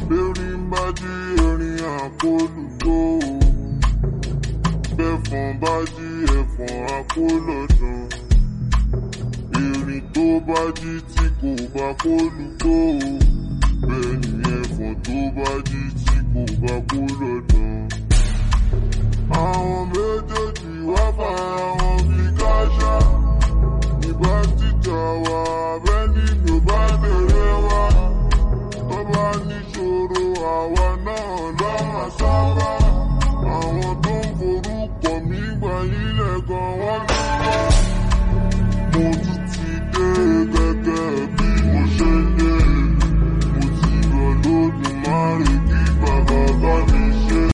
Erin bá jí erin àkólùkò. Bẹ́fọ̀n bá jí ẹ̀fọ̀n àkólọ̀dàn. Erin tó bá jí tí kò bá kólùkò. Bẹ́ẹ̀ ni ẹ̀fọ̀n tó bá jí tí kò bá kólọ̀dàn. Àwọn méjèèjì wá fara wọn bí káṣá. Ìbá títà wà abẹ́ni ló bá tẹ̀lé wá. Tó bá níṣòro àwa náà lọ́mọ sábà. Àwọn tó ń forúkọ mi gbà yílẹ̀ gan wọ́n lọ́wọ́. Mo tún